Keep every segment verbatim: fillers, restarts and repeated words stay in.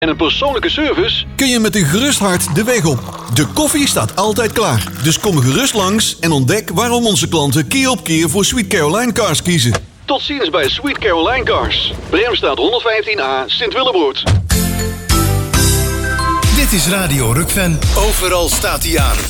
en een persoonlijke service kun je met een gerust hart de weg op. De koffie staat altijd klaar. Dus kom gerust langs en ontdek waarom onze klanten keer op keer voor Sweet Caroline Cars kiezen. Tot ziens bij Sweet Caroline Cars. Bremstraat honderdvijftien A, Sint-Willebroord. Dit is Radio Rukven. Overal staat hij aan.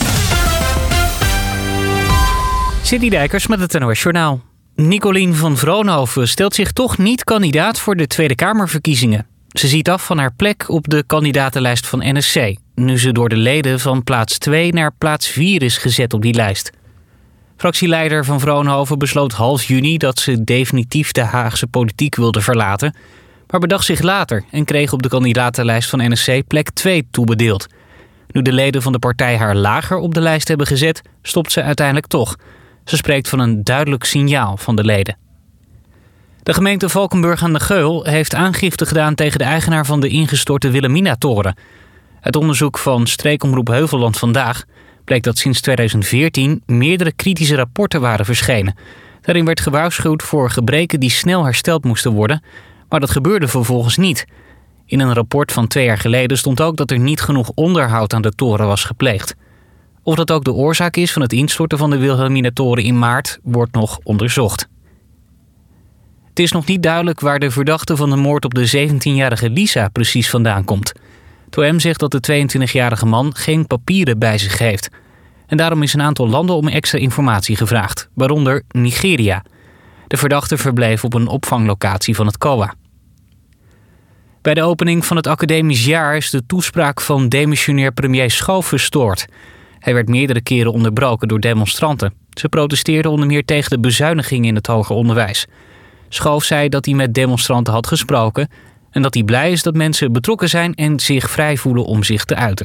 Sidney Dijkers met het N O S Journaal. Nicolien van Vroonhoven stelt zich toch niet kandidaat voor de Tweede Kamerverkiezingen. Ze ziet af van haar plek op de kandidatenlijst van N S C, nu ze door de leden van plaats twee naar plaats vier is gezet op die lijst. Fractieleider van Vroonhoven besloot half juni dat ze definitief de Haagse politiek wilde verlaten, maar bedacht zich later en kreeg op de kandidatenlijst van N S C plek twee toebedeeld. Nu de leden van de partij haar lager op de lijst hebben gezet, stopt ze uiteindelijk toch. Ze spreekt van een duidelijk signaal van de leden. De gemeente Valkenburg aan de Geul heeft aangifte gedaan tegen de eigenaar van de ingestorte Wilhelmina-toren. Uit onderzoek van streekomroep Heuvelland Vandaag bleek dat sinds tweeduizend veertien meerdere kritische rapporten waren verschenen. Daarin werd gewaarschuwd voor gebreken die snel hersteld moesten worden, maar dat gebeurde vervolgens niet. In een rapport van twee jaar geleden stond ook dat er niet genoeg onderhoud aan de toren was gepleegd. Of dat ook de oorzaak is van het instorten van de Wilhelmina-toren in maart, wordt nog onderzocht. Het is nog niet duidelijk waar de verdachte van de moord op de zeventienjarige Lisa precies vandaan komt. Het O M zegt dat de tweeëntwintigjarige man geen papieren bij zich heeft. En daarom is een aantal landen om extra informatie gevraagd, waaronder Nigeria. De verdachte verbleef op een opvanglocatie van het C O A. Bij de opening van het academisch jaar is de toespraak van demissionair premier Schoof verstoord. Hij werd meerdere keren onderbroken door demonstranten. Ze protesteerden onder meer tegen de bezuinigingen in het hoger onderwijs. Schoof zei dat hij met demonstranten had gesproken en dat hij blij is dat mensen betrokken zijn en zich vrij voelen om zich te uiten.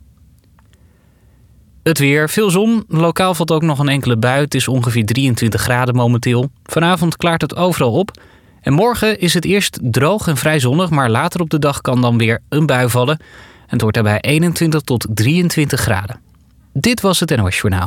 Het weer, veel zon. Lokaal valt ook nog een enkele bui. Het is ongeveer drieëntwintig graden momenteel. Vanavond klaart het overal op. En morgen is het eerst droog en vrij zonnig, maar later op de dag kan dan weer een bui vallen. En het wordt daarbij eenentwintig tot drieëntwintig graden. Dit was het N O S Journaal.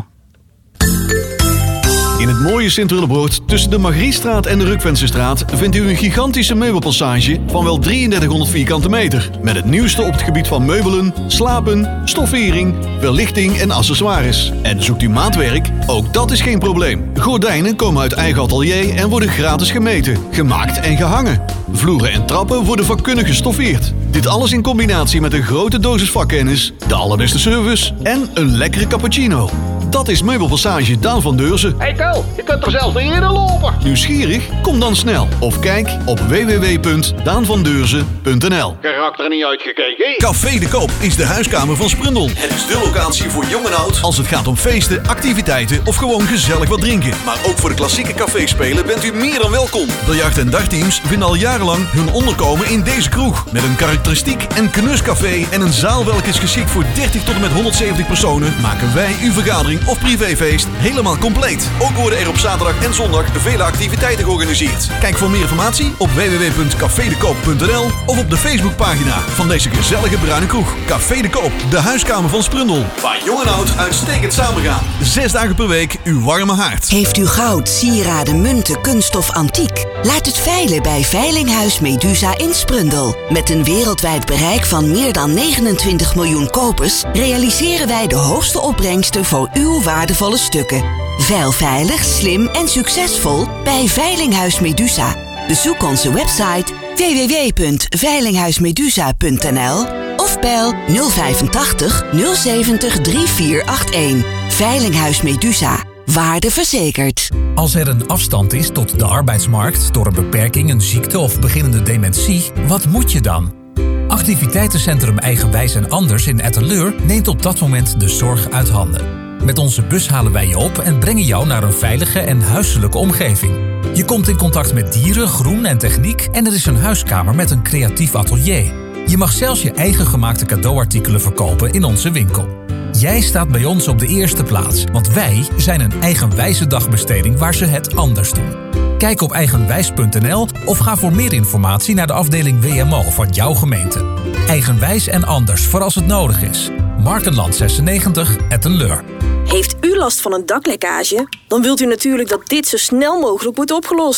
In het mooie Sint-Willebroord, tussen de Margriestraat en de Rukvensestraat, vindt u een gigantische meubelpassage van wel drieëndertighonderd vierkante meter. Met het nieuwste op het gebied van meubelen, slapen, stoffering, verlichting en accessoires. En zoekt u maatwerk? Ook dat is geen probleem. Gordijnen komen uit eigen atelier en worden gratis gemeten, gemaakt en gehangen. Vloeren en trappen worden vakkundig gestoffeerd. Dit alles in combinatie met een grote dosis vakkennis, de allerbeste service en een lekkere cappuccino. Dat is Meubelpassage Daan van Deurzen. Hey Ko, je kunt er zelfs niet eerder lopen. Nieuwsgierig? Kom dan snel of kijk op w w w punt daan van deurzen punt n l. Karakter er niet uitgekeken. Café de Koop is de huiskamer van Sprundel. Het is de locatie voor jong en oud als het gaat om feesten, activiteiten of gewoon gezellig wat drinken. Maar ook voor de klassieke caféspelen bent u meer dan welkom. Biljart- en dagteams vinden al jarenlang hun onderkomen in deze kroeg. Met een karakteristiek en knuscafé en een zaal welke is geschikt voor dertig tot en met honderdzeventig personen, maken wij uw vergadering of privéfeest helemaal compleet. Ook worden er op zaterdag en zondag vele activiteiten georganiseerd. Kijk voor meer informatie op w w w punt café de koop punt n l of op de Facebookpagina van deze gezellige bruine kroeg. Café de Koop, de huiskamer van Sprundel. Waar jong en oud uitstekend samengaan. Zes dagen per week uw warme haard. Heeft u goud, sieraden, munten, kunststof, antiek? Laat het veilen bij Veilinghuis Medusa in Sprundel. Met een wereldwijd bereik van meer dan negenentwintig miljoen kopers realiseren wij de hoogste opbrengsten voor uw waardevolle stukken. Veil veilig, slim en succesvol bij Veilinghuis Medusa. Bezoek onze website w w w punt veilinghuismedusa punt n l of bel nul vijfentachtig nul zeventig drie vier acht een. Veilinghuis Medusa. Waarde verzekerd. Als er een afstand is tot de arbeidsmarkt door een beperking, een ziekte of beginnende dementie, wat moet je dan? Activiteitencentrum Eigenwijs en Anders in Etteleur neemt op dat moment de zorg uit handen. Met onze bus halen wij je op en brengen jou naar een veilige en huiselijke omgeving. Je komt in contact met dieren, groen en techniek en er is een huiskamer met een creatief atelier. Je mag zelfs je eigen gemaakte cadeauartikelen verkopen in onze winkel. Jij staat bij ons op de eerste plaats, want wij zijn een eigenwijze dagbesteding waar ze het anders doen. Kijk op eigenwijs punt n l of ga voor meer informatie naar de afdeling W M O van jouw gemeente. Eigenwijs en Anders voor als het nodig is. Markenland zesennegentig, Etteleur. Heeft u last van een daklekkage? Dan wilt u natuurlijk dat dit zo snel mogelijk wordt opgelost.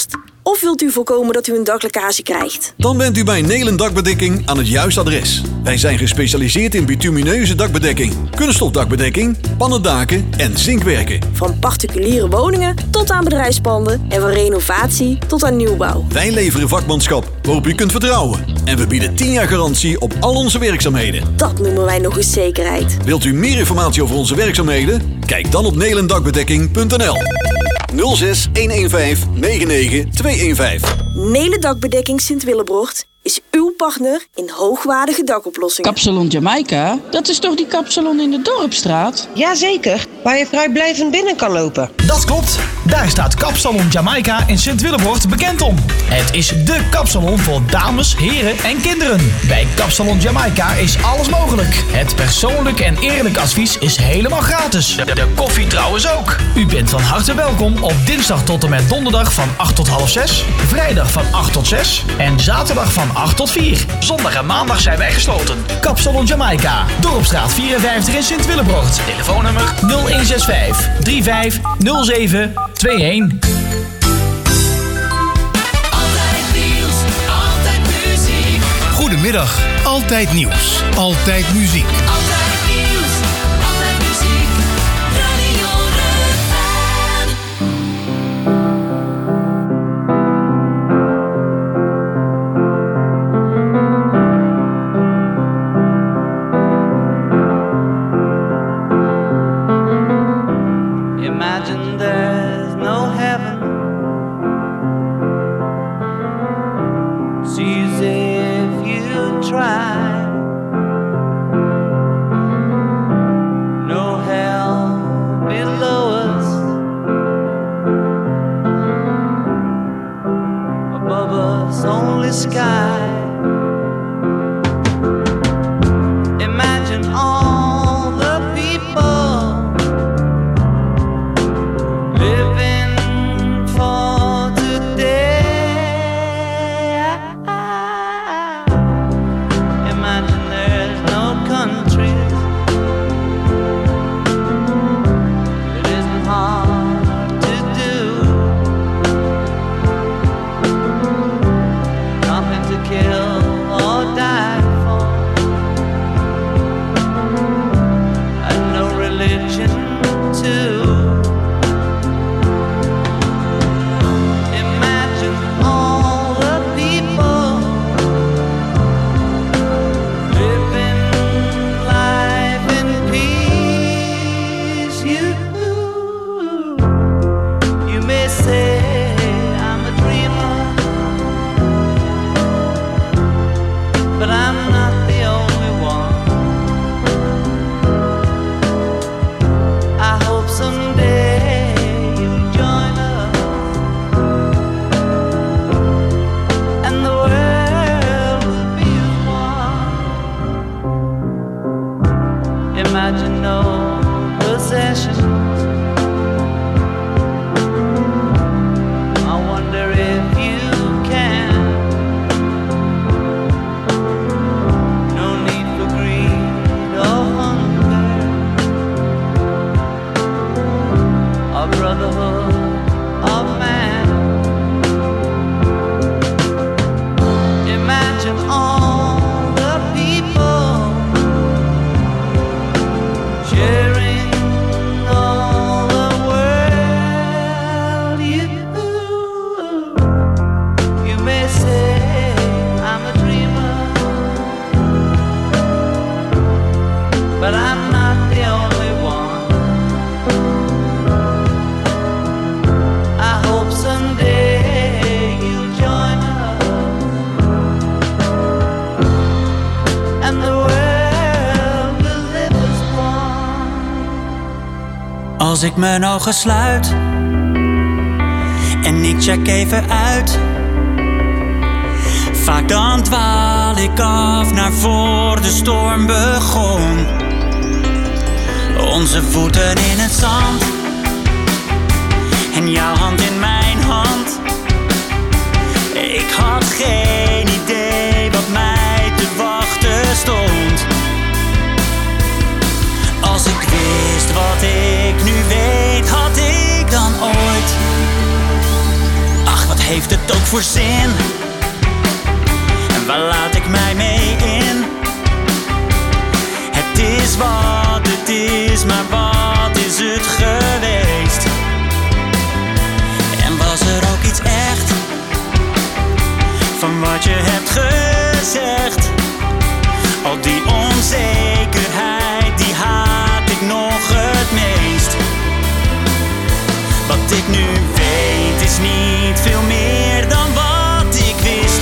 Of wilt u voorkomen dat u een daklekkage krijgt? Dan bent u bij Nelen Dakbedekking aan het juiste adres. Wij zijn gespecialiseerd in bitumineuze dakbedekking, kunststof dakbedekking, pannendaken en zinkwerken. Van particuliere woningen tot aan bedrijfspanden en van renovatie tot aan nieuwbouw. Wij leveren vakmanschap waarop u kunt vertrouwen. En we bieden tien jaar garantie op al onze werkzaamheden. Dat noemen wij nog eens zekerheid. Wilt u meer informatie over onze werkzaamheden? Kijk dan op nelendakbedekking punt n l. nul zes een een vijf negen negen twee een vijf. Nelen Dakbedekking Sint-Willebrocht is uw partner in hoogwaardige dakoplossingen. Kapsalon Jamaica? Dat is toch die kapsalon in de Dorpstraat? Jazeker, waar je vrijblijvend binnen kan lopen. Dat klopt. Daar staat Kapsalon Jamaica in Sint-Willebrocht bekend om. Het is dé kapsalon voor dames, heren en kinderen. Bij Kapsalon Jamaica is alles mogelijk. Het persoonlijk en eerlijk advies is helemaal gratis. De, de koffie trouwens ook. U bent van harte welkom op dinsdag tot en met donderdag van acht tot half zes. Vrijdag van acht tot zes. En zaterdag van acht tot vier. Zondag en maandag zijn wij gesloten. Kapsalon Jamaica, Dorpstraat vierenvijftig in Sint-Willebrocht. Telefoonnummer nul een zes vijf drie vijf nul zeven twee een. Altijd nieuws, altijd muziek. Goedemiddag, altijd nieuws, altijd muziek. Altijd nieuws, altijd muziek. Radio Rukven. Imagine there's no heaven. It's easy if you try. No hell below us. Above us only sky. Imagine all the people living for today. Imagine there's no countries. It isn't hard to do. Nothing to kill or die for. And no religion too. Imagine all the people living life in peace. You, you may say I'm a dreamer, but I'm not the only one. I hope someday you'll join us and the world will be as one. Imagine no possessions. I wonder if you can. No need for greed or hunger, or brotherhood of man. Imagine all the people sharing all the world. You, you may say I'm a dreamer, but I'm not the only one. I hope someday you'll join us and the world will live as one. Als ik mijn ogen sluit en ik check even uit, vaak dan dwaal ik af naar voor de storm begon. Onze voeten in het zand en jouw hand in mijn hand. Ik had geen idee wat mij te wachten stond. Als ik wist wat ik nu weet, had ik dan ooit, ach wat heeft het ook voor zin? En waar laat ik mij mee in? Het is wat het is, maar wat is het geweest? En was er ook iets echt van wat je hebt gezegd? Al die onzekerheid, die haat ik nog het meest. Wat ik nu weet is niet veel meer dan wat ik wist.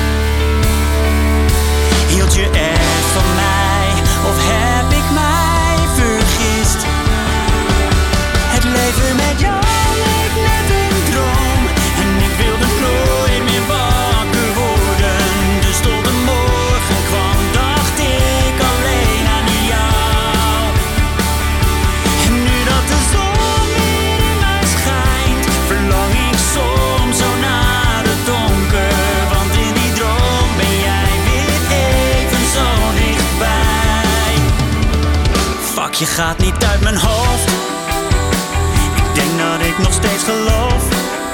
Hield je echt van mij of heb ik mij vergist? Het leven met jou leek net een droom en ik wilde nooit meer wakker worden. Dus tot de morgen kwam, dacht ik alleen aan jou. En nu dat de zon weer in mij schijnt, verlang ik soms zo naar het donker. Want in die droom ben jij weer even zo dichtbij. Fuck, je gaat niet uit mijn hoofd. Ik denk dat ik nog steeds geloof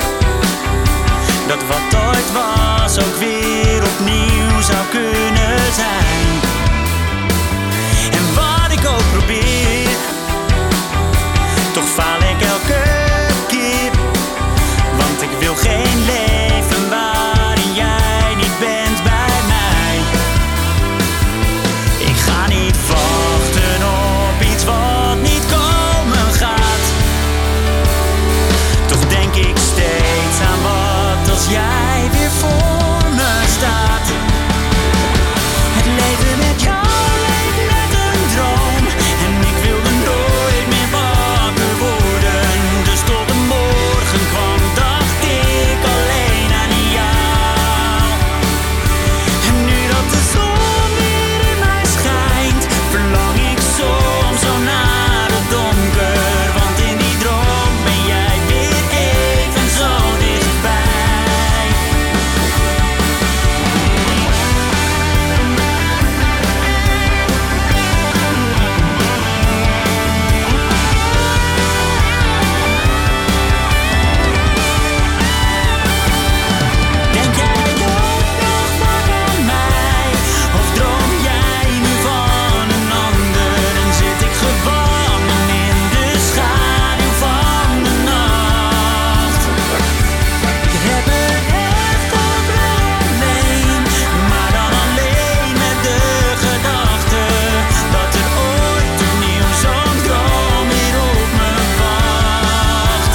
dat wat ooit was ook weer opnieuw zou kunnen zijn. En wat ik ook probeer, toch faal ik elke keer. Want ik wil geen leven waarin jij niet bent bij mij. Ik ga niet wachten op iets wat niet komen gaat. Toch denk ik steeds aan wat als jij weer voor me staat. Het leven met jou leek net een droom en ik wilde nooit meer wakker worden. Dus tot de morgen kwam, dacht ik alleen aan jou. En nu dat de zon weer in mij schijnt, verlang ik soms zo naar het donker. Want in die droom ben jij weer even zo dichtbij. Denk jij ook nog maar aan mij? Of droom jij nu van een ander? En zit ik gevangen in de schaduw van de nacht? Ik heb me echt ook wel alleen, maar dan alleen met de gedachte dat er ooit opnieuw zo'n droom weer op me wacht.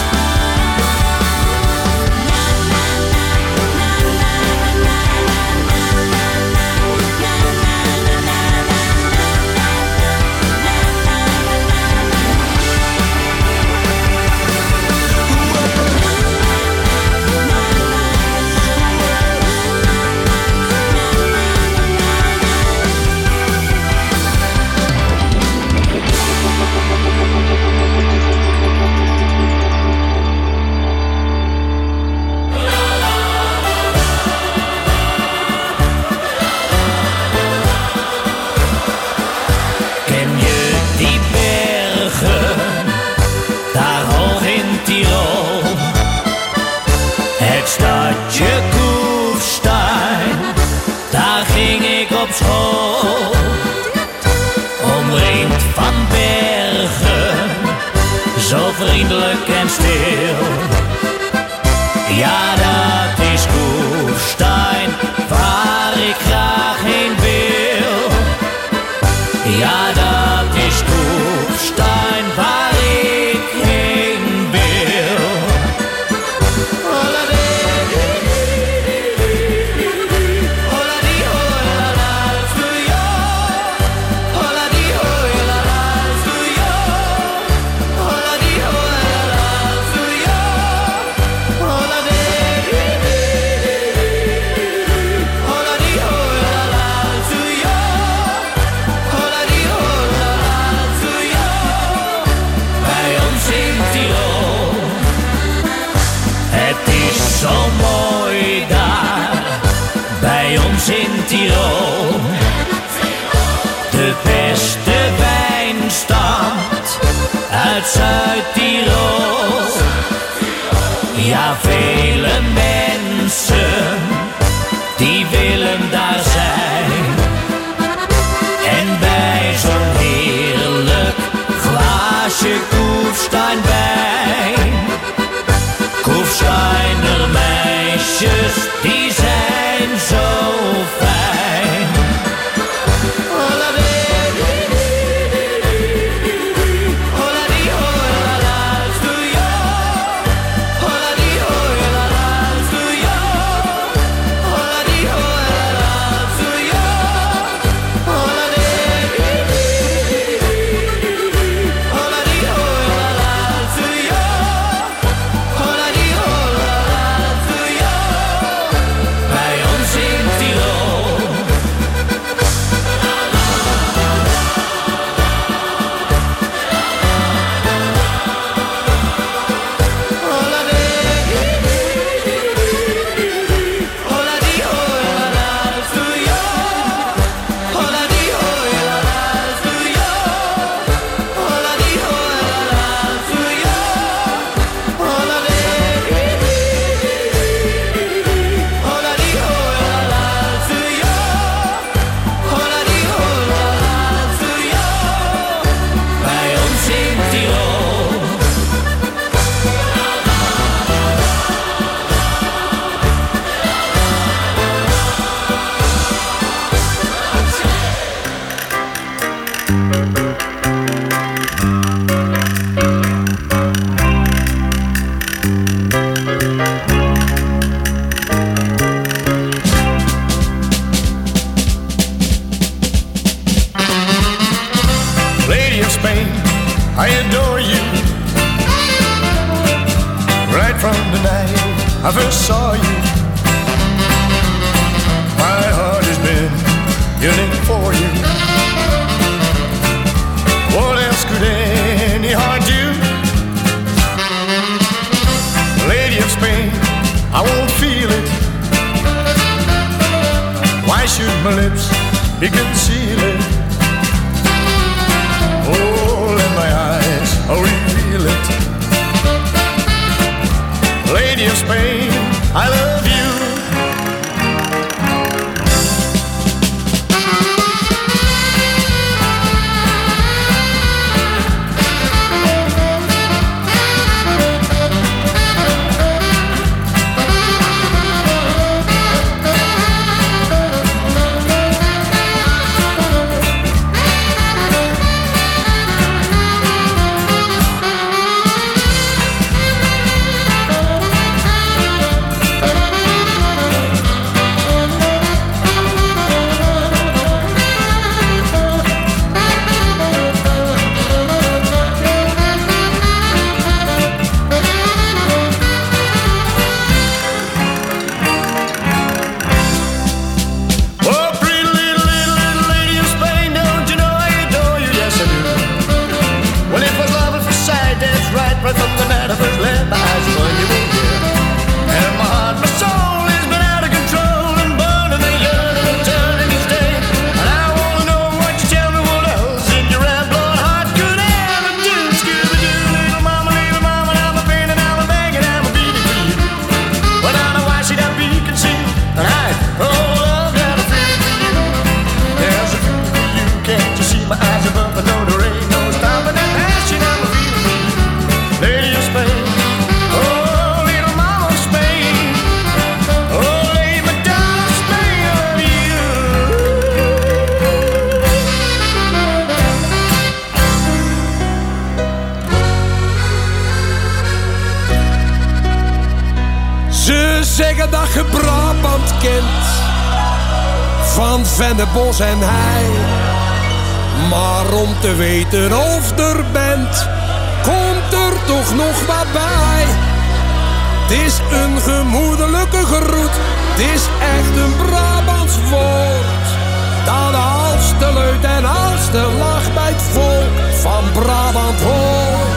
Ken je die bergen, daar hoog in Tirol? Het stadje Kufstein, daar ging ik op school. Omringd van bergen, zo vriendelijk en stil. Ja, dat is Kufstein, waar ik graag heen wil. Ja, dat is Kufstein, waar ik heen wil. Zo mooi daar, bij ons in Tirol. De beste wijnstad uit Zuid-Tirol. Ja, vele mensen Lady of Spain, I adore you. Right from the night I first saw you, my heart has been yearning for you. What else could any heart do? Lady of Spain, I won't feel it. Why should my lips be concealed? Oh, let my eyes reveal it. Lady of Spain, I love you. zeggen dat je Brabant kent, van Vennebos en Hei. Maar om te weten of er bent, komt er toch nog wat bij. Het is een gemoedelijke groet, het is echt een Brabants woord, dat als de leut en als de lach bij het volk van Brabant hoort.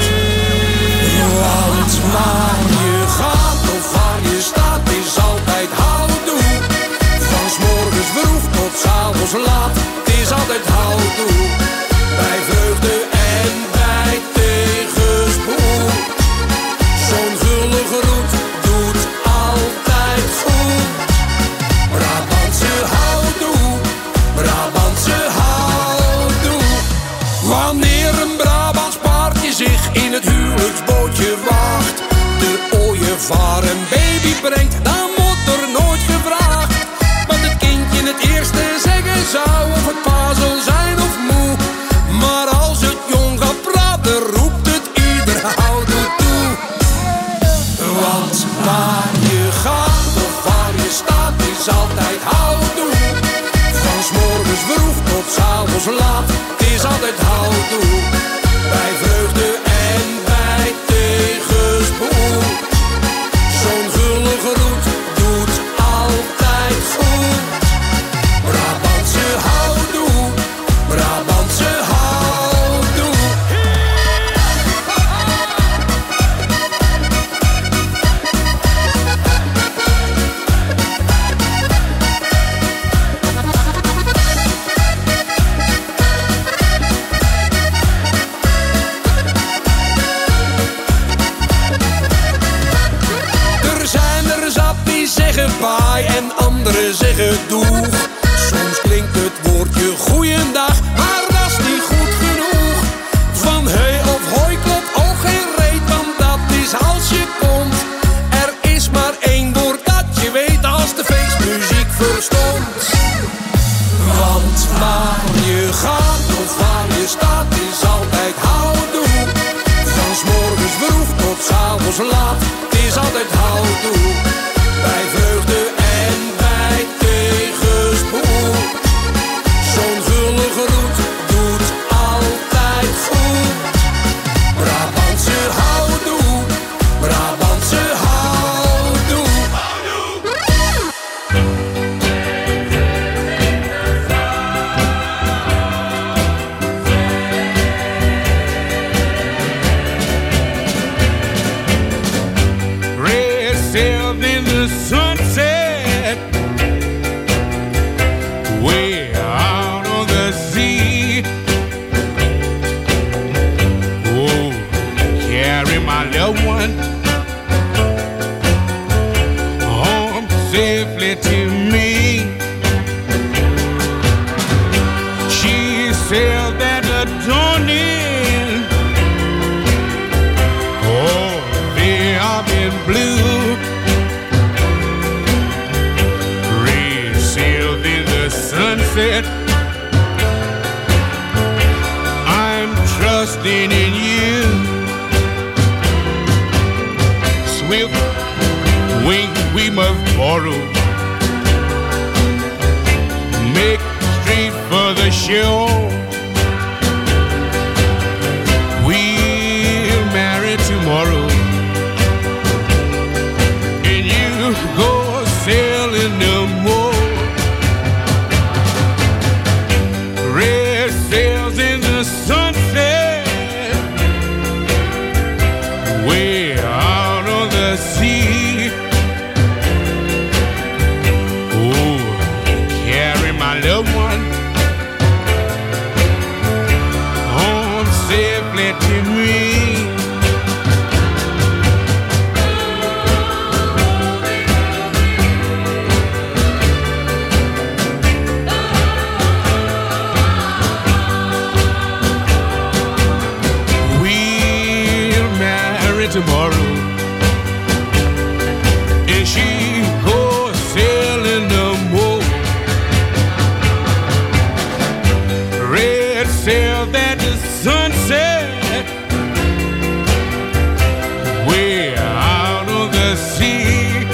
Want waar je gaat of waar je staat is altijd houdoe. Van 's morgens vroeg tot 's avonds laat, het is altijd houdoe. Bij vreugde en bij tegenspoed, zo'n gulle groet doet altijd goed. Brabantse houdoe, Brabantse houdoe. Wanneer een Brabants paardje zich in het huwelijksbootje waagt, de ooievaar een baby brengt, dan wordt er nooit gevraagd wat het kindje het eerste zeggen zou, of het pa zal zijn of moe. Maar als het jong gaat praten, roept het ieder houdoe toe. Want waar je gaat of waar je staat is altijd houdoe. Van 's morgens vroeg tot 's avonds laat, het is altijd houdoe. Bij vreugde en bij tegenspoed, zo'n gulle groet doet altijd goed. Brabantse houdoe, Brabantse houdoe. altijd houdoe. Bij vreugde en bij tegenspoed. Zo'n gulle groet doet altijd goed. Brabantse houdoe, Brabantse houdoe. Red sails in the sunset, way out on the sea. Oh, carry my little one home safely to me. She sailed at the dawning. Oh, they are in blue. Red sailed in the sunset. I'm trusting in you. Swift wing we must borrow. Make straight for the shore. We'll marry tomorrow. And you go sailing no more. Red sails in the sunset, way out on the sea. Oh, carry my loved one home safely to me. We'll marry tomorrow, and she goes sailing no more. Red sail that the sunset, way out on the sea.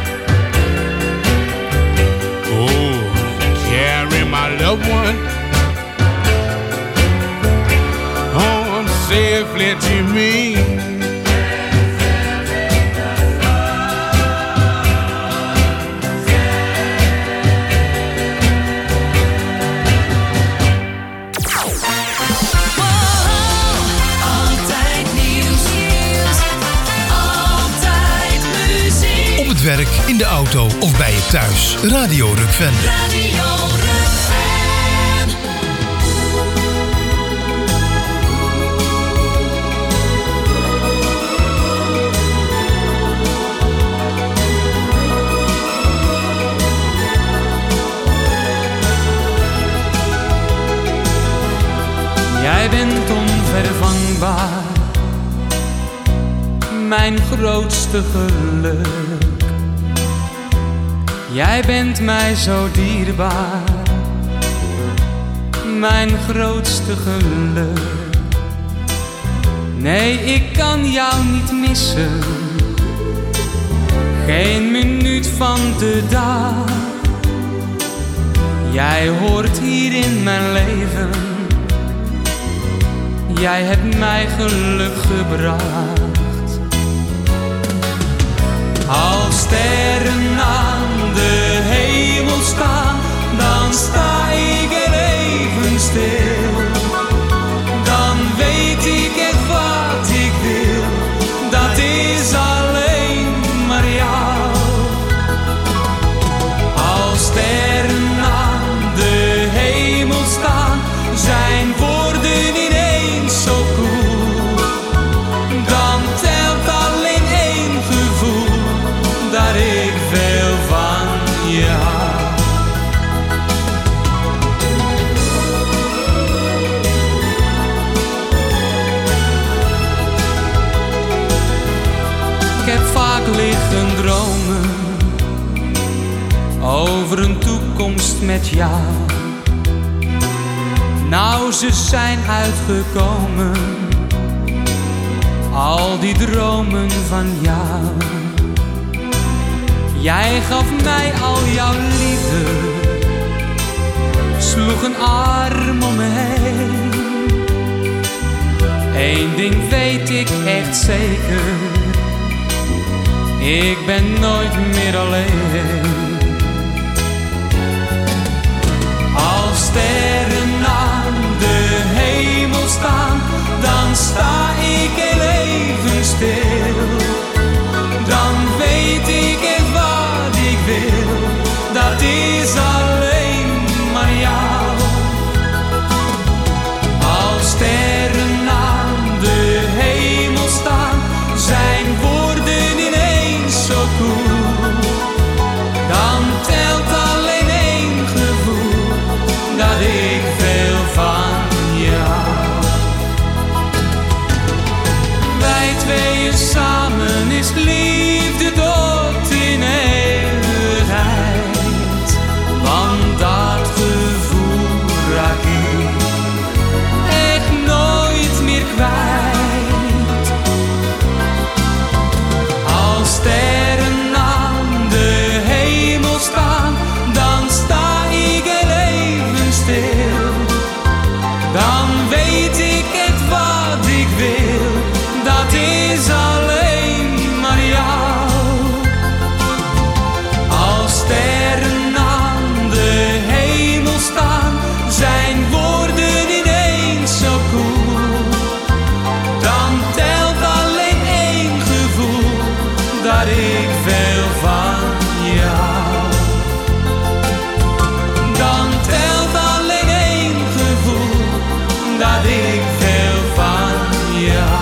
Oh, carry my loved one home safely to me. Altijd nieuws, altijd muziek. Op het werk, in de auto of bij je thuis. Radio Rukven. Radio Rukven. Jij bent onvervangbaar, mijn grootste geluk. Jij bent mij zo dierbaar, mijn grootste geluk. Nee, ik kan jou niet missen, geen minuut van de dag. Jij hoort hier in mijn leven. Jij hebt mij geluk gebracht. Als sterren aan de hemel staan, dan sta ik er even stil. Dan weet ik echt wat ik wil, dat is alleen maar jou. Als sterren aan de hemel staan, zijn woorden ineens zo koel. Dan telt alleen één gevoel, dat ik veel van je hou. Ik heb vaak liggen dromen over een toekomst met jou. Nou, ze zijn uitgekomen, al die dromen van jou. Jij gaf mij al jouw liefde, sloeg een arm om me heen. Eén ding weet ik echt zeker, ik ben nooit meer alleen. Als sterren aan de hemel staan, dan sta ik heel even stil. Dan weet ik echt wat ik wil, dat is alleen maar jou. Als sterren aan de hemel staan, zijn woorden ineens zo koel. Dan telt alleen één gevoel, dat ik veel van jou. Wij tweeën samen is liefde tot in eeuwigheid. Want dat gevoel raak ik echt nooit meer kwijt. Als sterren aan de hemel staan, dan sta ik heel even stil. Dan weet ik echt wat ik wil, dat is alleen maar jou. Als sterren aan de hemel staan, zijn woorden ineens zo koel. Dan telt alleen één gevoel, dat ik veel van jou. Dan telt alleen één gevoel, dat ik veel van jou.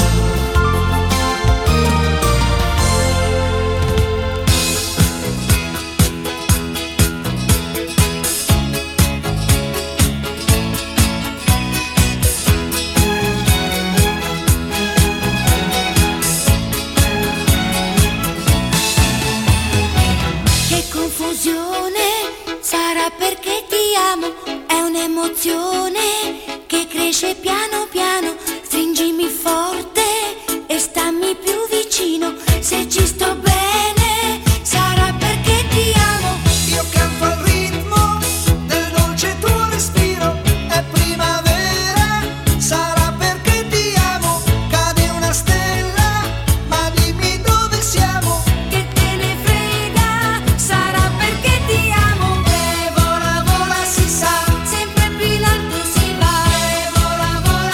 Che confusione, sarà perché ti amo, è un'emozione che cresce piano piano, stringimi forte e stammi più vicino, se ci sto bene, sarà perché ti amo. Io canto al ritmo del dolce tuo respiro, è primavera, sarà perché ti amo, cade una stella, ma dimmi dove siamo. Che te ne frega, sarà perché ti amo. E vola vola si sa, Sempre più in alto si va. e vola vola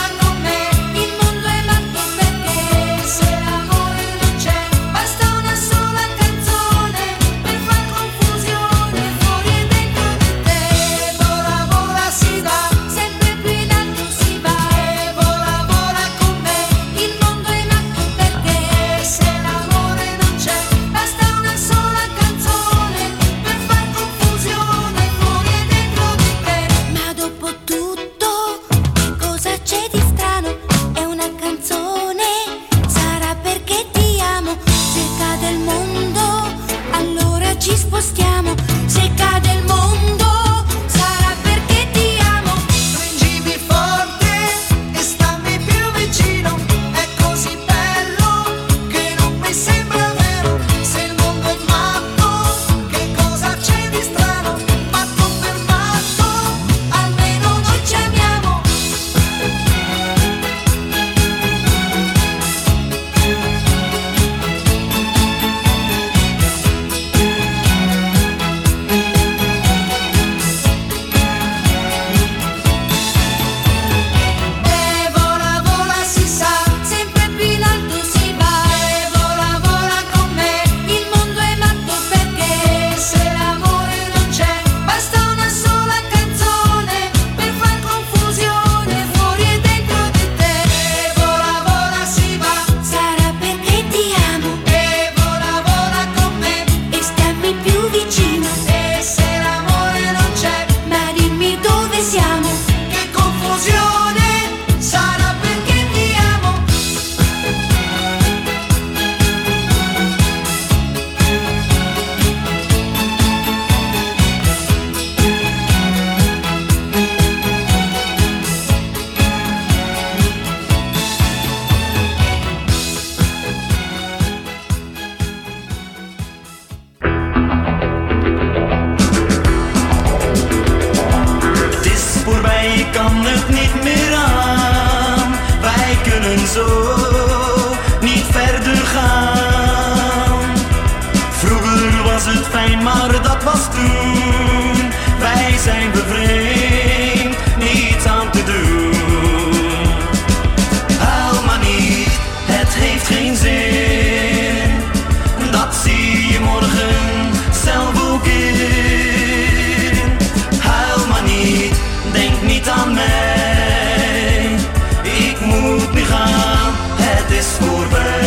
aan mij. Ik moet nu gaan, het is voorbij.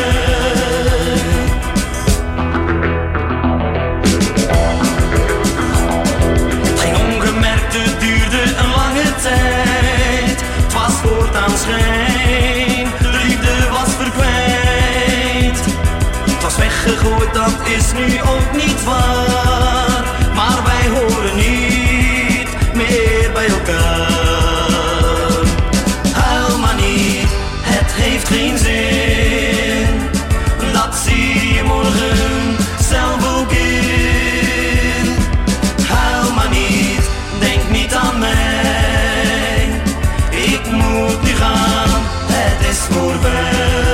Het ging ongemerkt, het duurde een lange tijd. Het was voortaan schijn, de liefde was verkwijnd. Het was weggegooid, dat is nu ook niet waar. Maar wij horen niet meer bij elkaar. Huil maar niet, het heeft geen zin. Dat zie je morgen zelf ook in. Huil maar niet, denk niet aan mij. Ik moet nu gaan, het is voorbij.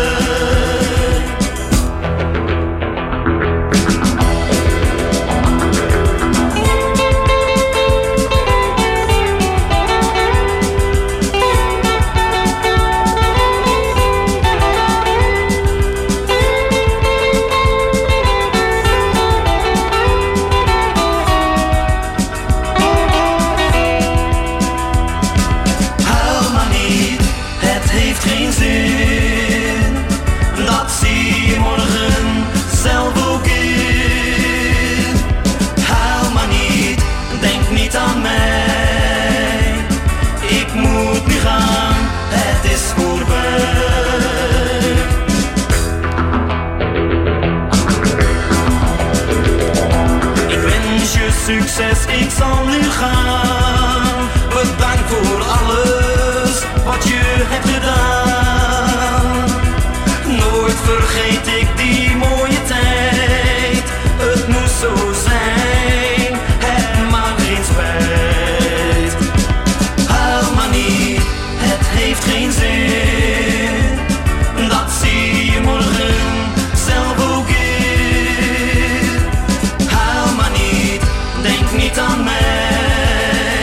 Succes, ik zal nu gaan. Bedankt voor alles wat je hebt gedaan. Nooit vergeet ik die mooie tijd. Het moest zo zijn, het maakt geen spijt. Huil maar niet, het heeft geen zin. Dat zie je morgen zelf ook in. Huil maar niet, denk niet aan mij.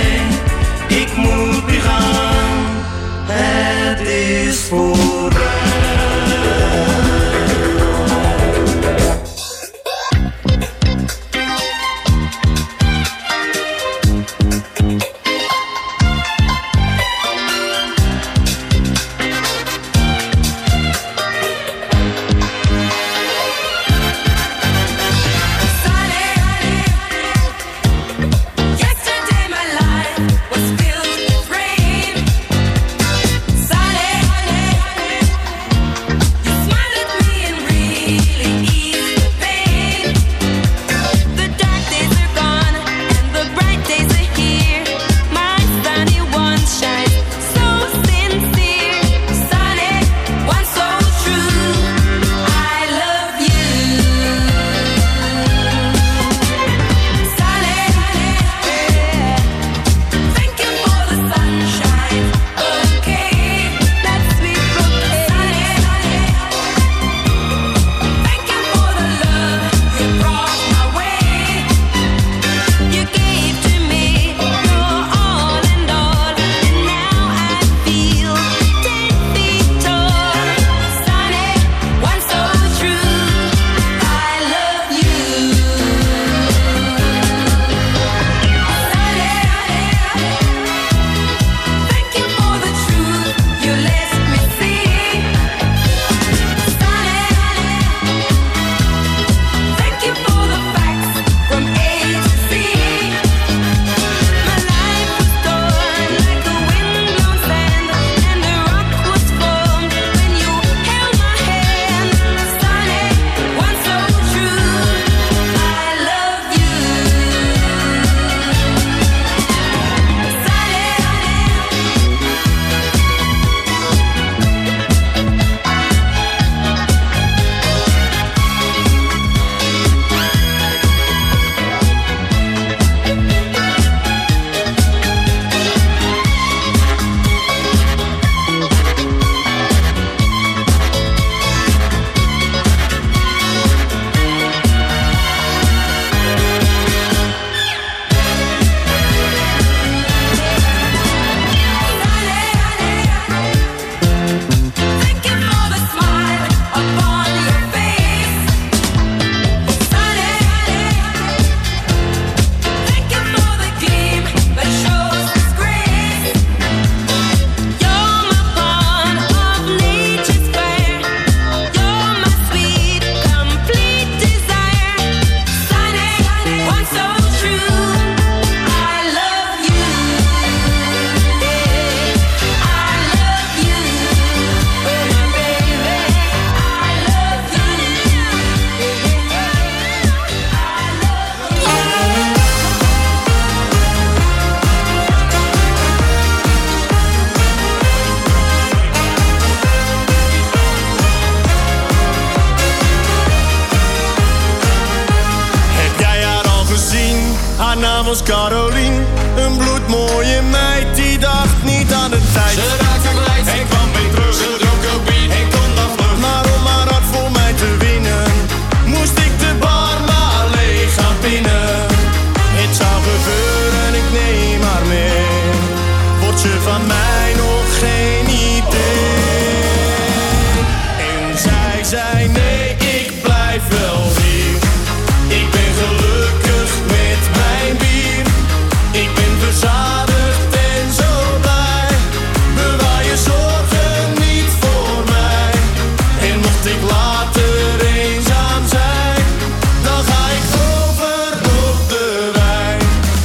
was Carolien, een bloedmooie meid, die dacht niet aan de tijd. Ze raakte kwijt en kwam weer terug, ze dronk ook bier en kon dat vlug. Maar om haar hart voor mij te winnen, moest ik de bar maar leeg gaan pinnen. Het zou gebeuren, ik neem haar mee, wordt ze van mij nog geen idee. En zij zei nee, ik blijf wel hier. Ik ben gelukkig met mijn bier. Ik ben verzadigd en zo blij. Bewaar je zorgen niet voor mij. En mocht ik later eenzaam zijn, dan ga ik over op de wijn.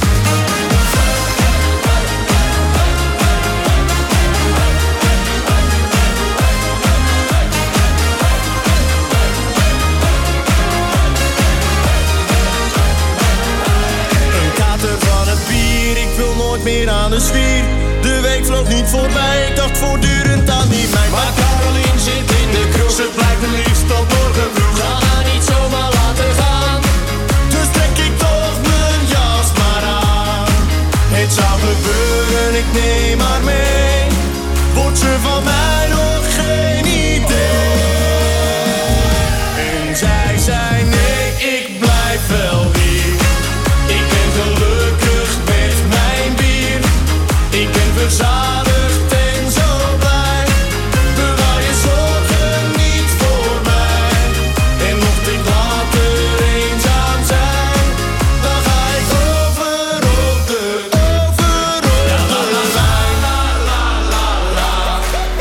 Een kater van het bier, ik wil nooit meer aan de zwier. De week vloog niet voorbij, ik dacht voortdurend aan die meid. Maar Carolien zit in de kroeg, Ze blijft het liefst tot morgen vroeg. ga haar niet zomaar laten gaan. Dus trek ik toch mijn jas maar aan. Het zou gebeuren, ik neem haar mee. Wordt ze van mij nog geen idee. En zij zei nee, ik blijf wel hier. Ik ben gelukkig met mijn bier. Ik ben verzadigd en zo blij. Bewaar je zorgen niet voor mij. En mocht ik later eenzaam zijn, dan ga ik over op de, over op de wijn.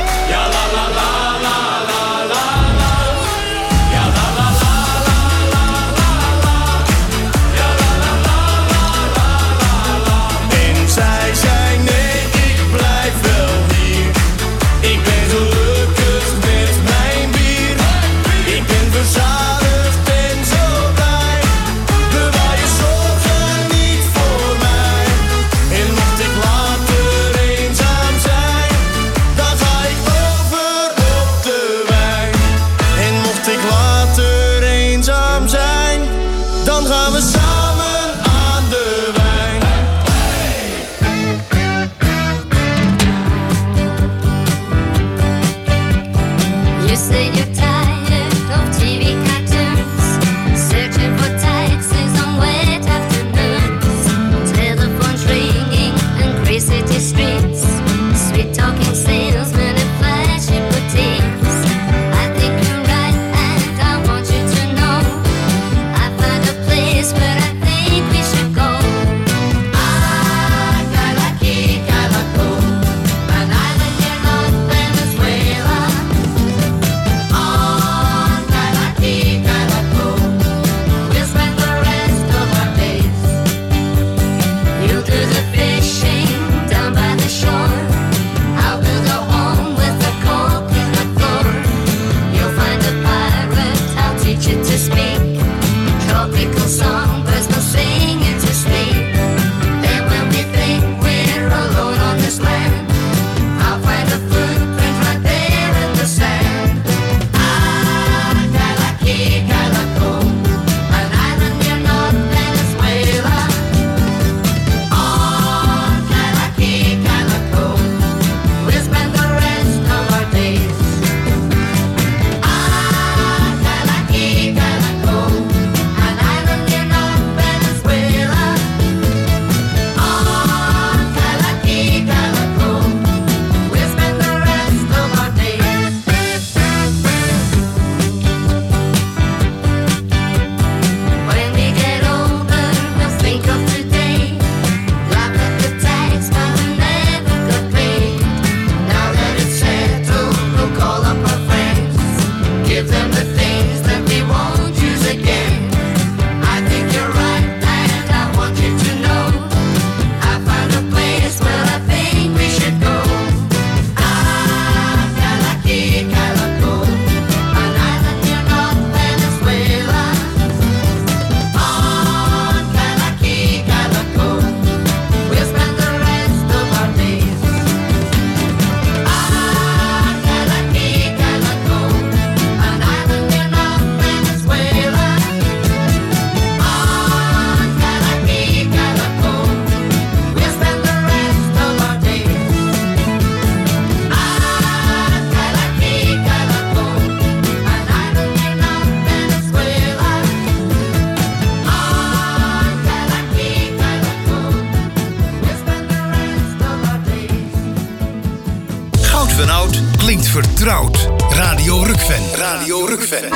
van oud klinkt vertrouwd. Radio Rukven. Radio Rukven.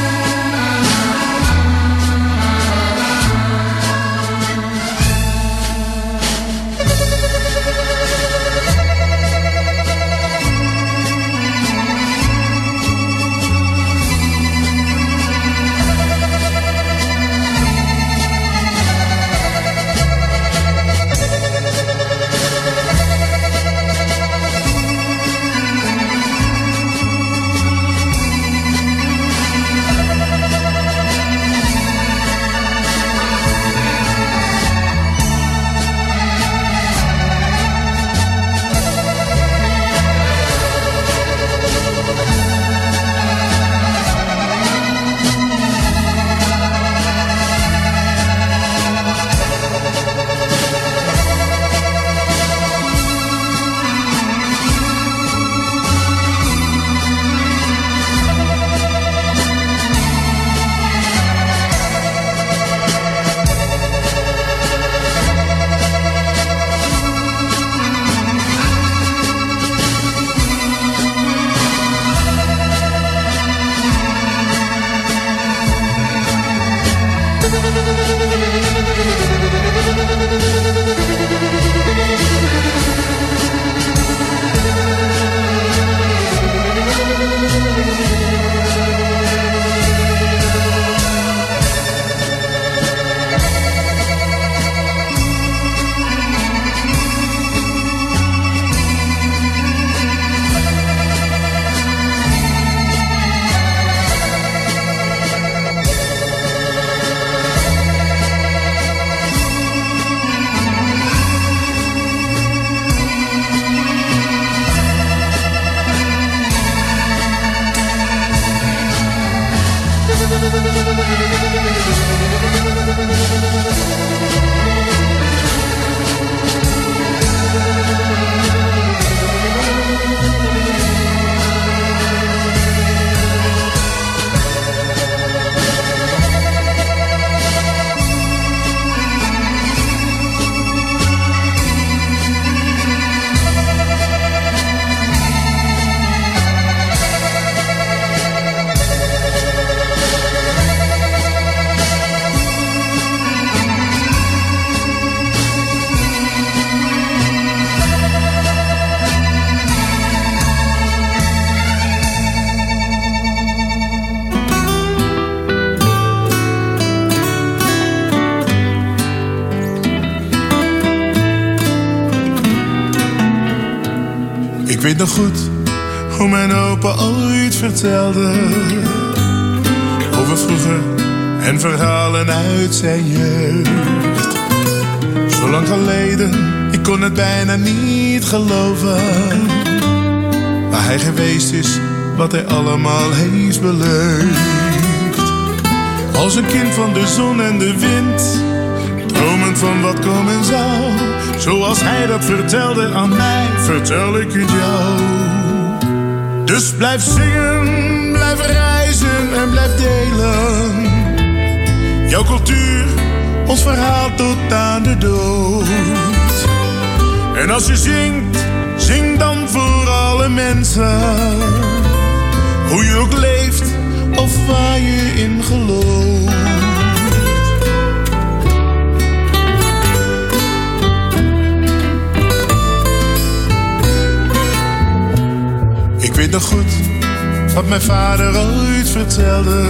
Ik weet nog goed hoe mijn opa ooit vertelde over vroeger en verhalen uit zijn jeugd. Zo lang geleden, ik kon het bijna niet geloven. Waar hij geweest is, wat hij allemaal heeft beleefd. Als een kind van de zon en de wind, dromend van wat komen zou. Zoals hij dat vertelde aan mij, vertel ik het jou. Dus blijf zingen, blijf reizen en blijf delen. Jouw cultuur, ons verhaal tot aan de dood. En als je zingt, zing dan voor alle mensen. Hoe je ook leeft of waar je in gelooft. Ik weet nog goed wat mijn vader ooit vertelde.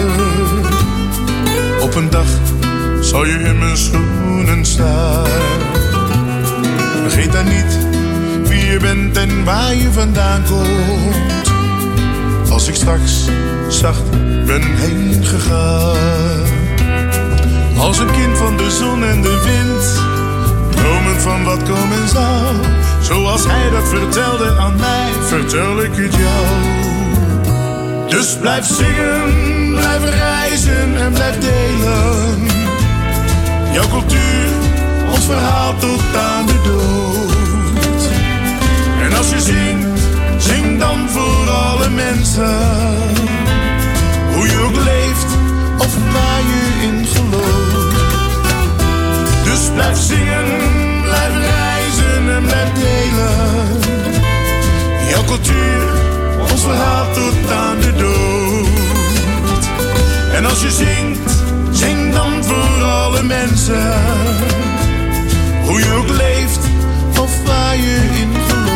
Op een dag zal je in mijn schoenen staan. Vergeet dan niet wie je bent en waar je vandaan komt. Als ik straks zacht ben heen gegaan. Als een kind van de zon en de wind, dromend van wat komen zou. Zoals hij dat vertelde aan mij, vertel ik het jou. Dus blijf zingen, blijf reizen en blijf delen. Jouw cultuur, ons verhaal tot aan de dood. En als je zingt, zing dan voor alle mensen. Hoe je ook leeft of waar je in gelooft. Dus blijf zingen, blijf reizen en blijf delen. Jouw cultuur, ons verhaal tot aan de dood. En als je zingt, zing dan voor alle mensen. Hoe je ook leeft, of waar je in gelooft.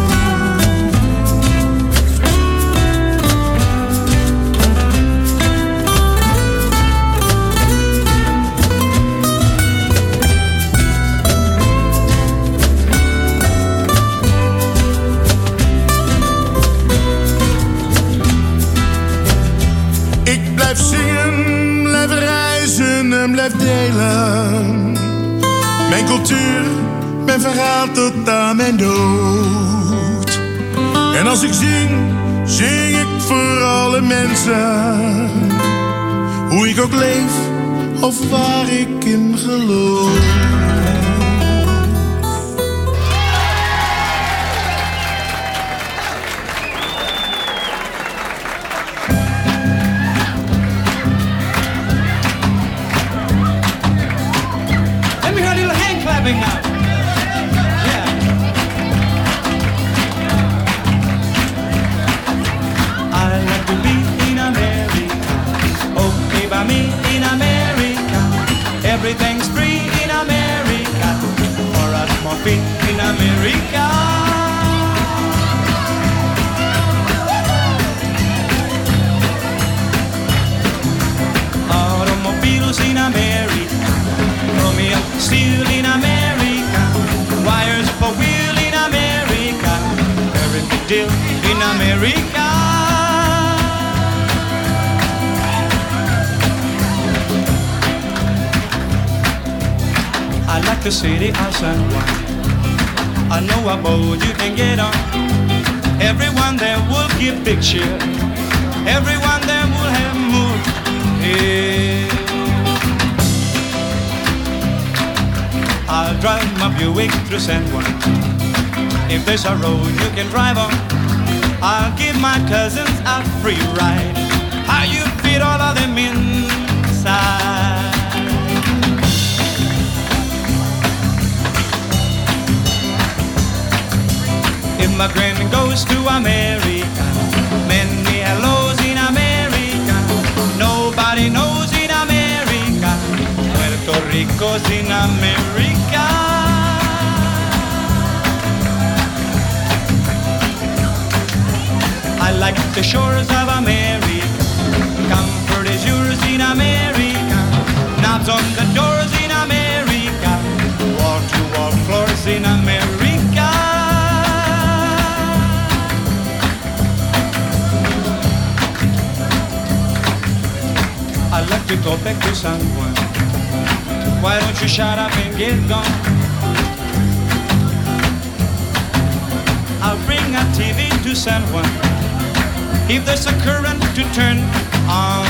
Blijf zingen, blijf reizen en blijf delen. Mijn cultuur, mijn verhaal tot aan mijn dood. En als ik zing, zing ik voor alle mensen. Hoe ik ook leef, of waar ik in geloof. Now. Yeah. I like to be in America. Okay, by me in America. Everything's free in America. For us more free in America. Automobiles in America. Romeo steel in America, wires for wheel in America, every big deal in America. I like the city of San Juan. I know a boat you can get on. Everyone there will give big cheer. Everyone there will have mood. Yeah. I'll drive my Buick through San Juan. If there's a road you can drive on, I'll give my cousins a free ride. How you fit all of them inside? If my granny goes to America, many hellos in America. Nobody knows in America. Puerto Rico's in America. I like the shores of America. Comfort is yours in America. Knobs on the doors in America. Wall-to-wall floors in America. I like to go back to San Juan. Why don't you shut up and get gone? I'll bring a T V to San Juan. If there's a current to turn on.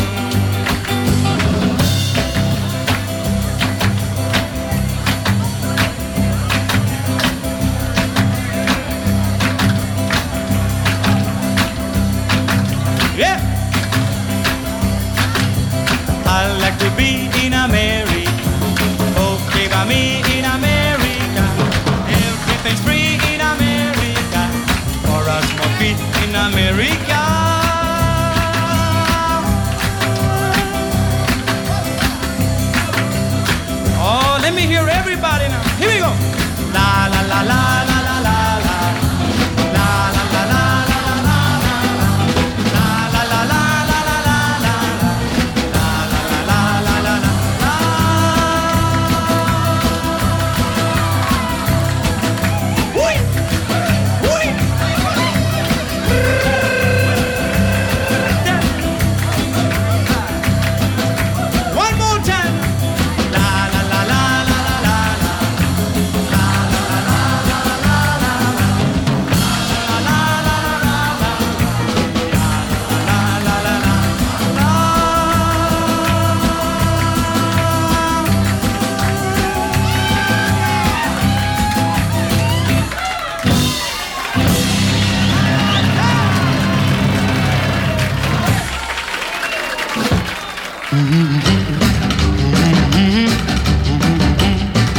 Yeah! I like to be in America. Okay, by me in America. Everything's free in America. For us more feet in America. Oh, let me hear everybody now. Here we go. La la la la la la la la. La la la la la la la la. La la la la la la la la. La la la la la la la. Ui! Ui! One more time. La la la la la la la. La la la la la la la. La la la la la la. La la la la la.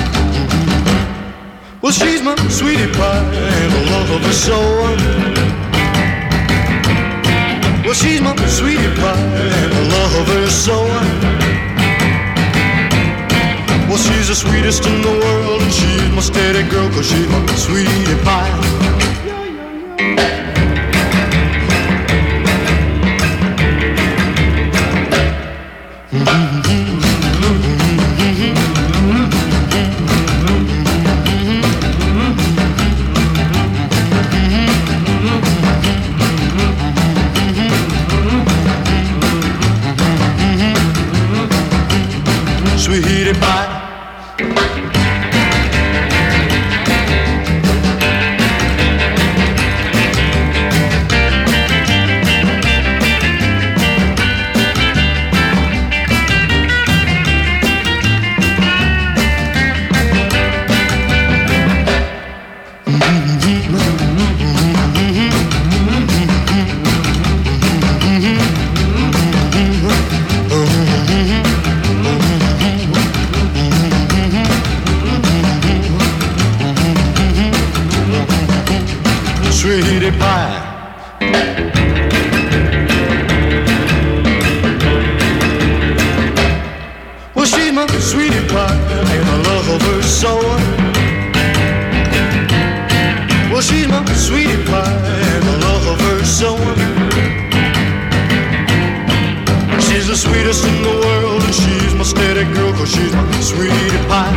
Well, she's my sweetie pie, the love of her soul. Well, she's my sweetie pie and I love her so. Well, she's the sweetest in the world and she's my steady girl, 'cause she's my sweetie pie. Sweetie pie. Sweetie pie. Well, she's my sweetie pie and I love her so. Well, she's my sweetie pie and I love her so. She's the sweetest in the world and she's my steady girl, 'cause she's my sweetie pie.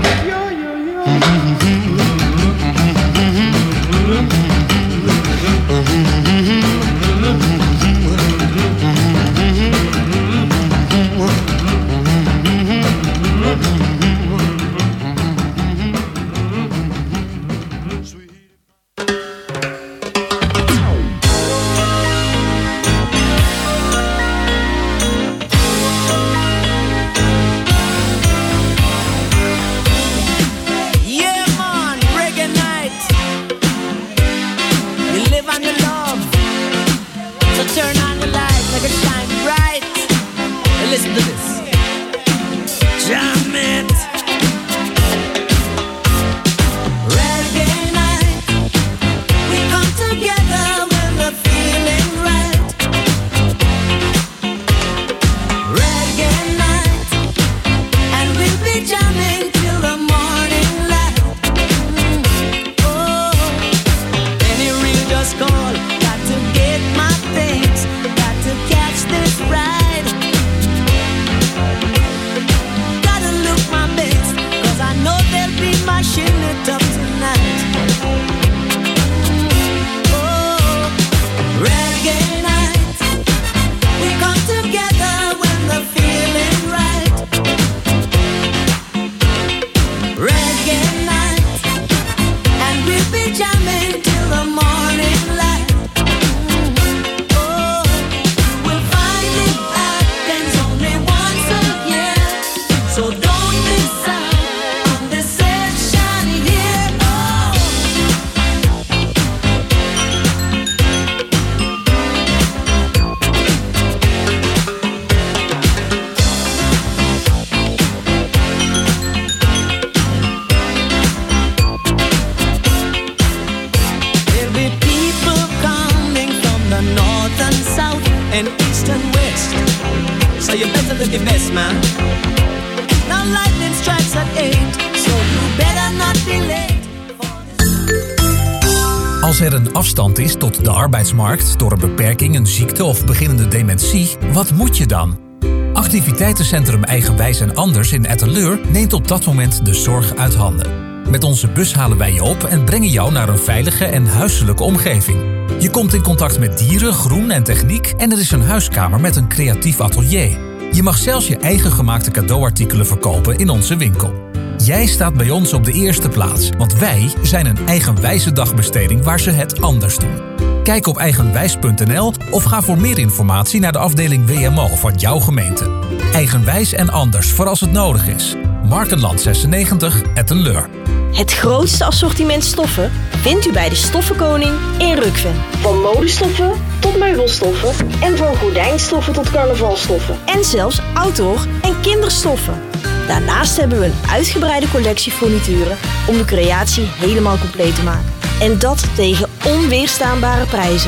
Als er een afstand is tot de arbeidsmarkt door een beperking, een ziekte of beginnende dementie, wat moet je dan? Activiteitencentrum Eigenwijs en Anders in Etteleur neemt op dat moment de zorg uit handen. Met onze bus halen wij je op en brengen jou naar een veilige en huiselijke omgeving. Je komt in contact met dieren, groen en techniek en er is een huiskamer met een creatief atelier. Je mag zelfs je eigen gemaakte cadeauartikelen verkopen in onze winkel. Jij staat bij ons op de eerste plaats, want wij zijn een eigenwijze dagbesteding waar ze het anders doen. Kijk op eigenwijs punt n l of ga voor meer informatie naar de afdeling W M O van jouw gemeente. Eigenwijs en Anders voor als het nodig is. Markenland zesennegentig, Etteleur. Het grootste assortiment stoffen vindt u bij de Stoffenkoning in Rukven. Van modestoffen tot meubelstoffen en van gordijnstoffen tot carnavalstoffen. En zelfs outdoor en kinderstoffen. Daarnaast hebben we een uitgebreide collectie furnituren om de creatie helemaal compleet te maken. En dat tegen onweerstaanbare prijzen.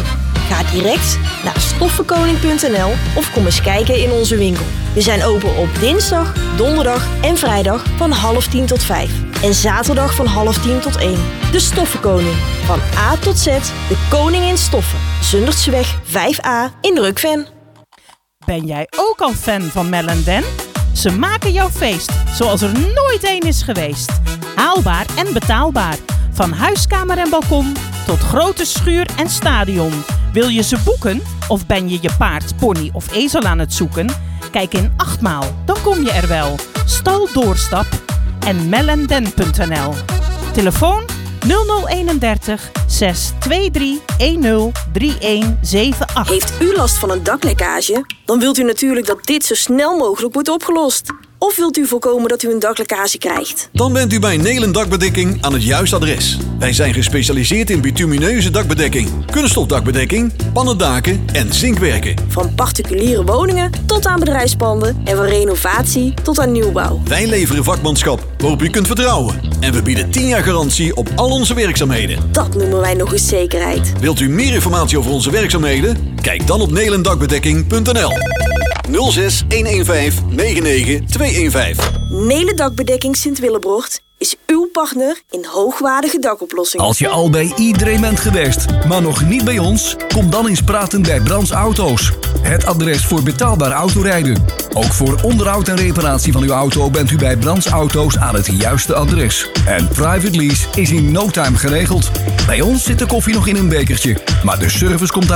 Ga direct naar stoffenkoning punt n l of kom eens kijken in onze winkel. We zijn open op dinsdag, donderdag en vrijdag van half tien tot vijf. En zaterdag van half tien tot één. De Stoffenkoning. Van A tot Z, de koning in stoffen. Zundertseweg vijf a in Rukven. Ben jij ook al fan van Mel en Den? Ze maken jouw feest zoals er nooit één is geweest. Haalbaar en betaalbaar. Van huiskamer en balkon tot grote schuur en stadion. Wil je ze boeken? Of ben je je paard, pony of ezel aan het zoeken? Kijk in Achtmaal, dan kom je er wel. Stal Doorstap en mellenden punt n l. Telefoon nul nul eenendertig zes twee drie een nul drie een zeven acht. Heeft u last van een daklekkage? Dan wilt u natuurlijk dat dit zo snel mogelijk wordt opgelost. Of wilt u voorkomen dat u een daklekkage krijgt? Dan bent u bij Nelen Dakbedekking aan het juiste adres. Wij zijn gespecialiseerd in bitumineuze dakbedekking, kunststofdakbedekking, pannendaken en zinkwerken. Van particuliere woningen tot aan bedrijfspanden en van renovatie tot aan nieuwbouw. Wij leveren vakmanschap waarop u kunt vertrouwen. En we bieden tien jaar garantie op al onze werkzaamheden. Dat noemen wij nog eens zekerheid. Wilt u meer informatie over onze werkzaamheden? Kijk dan op nelendakbedekking punt n l. nul zes een een vijf negen negen twee een vijf. Nelen Dakbedekking Sint-Willebrocht is uw partner in hoogwaardige dakoplossingen. Als je al bij iedereen bent geweest, maar nog niet bij ons, kom dan eens praten bij Brands Auto's. Het adres voor betaalbaar autorijden. Ook voor onderhoud en reparatie van uw auto bent u bij Brands Auto's aan het juiste adres. En private lease is in no time geregeld. Bij ons zit de koffie nog in een bekertje, maar de service komt uit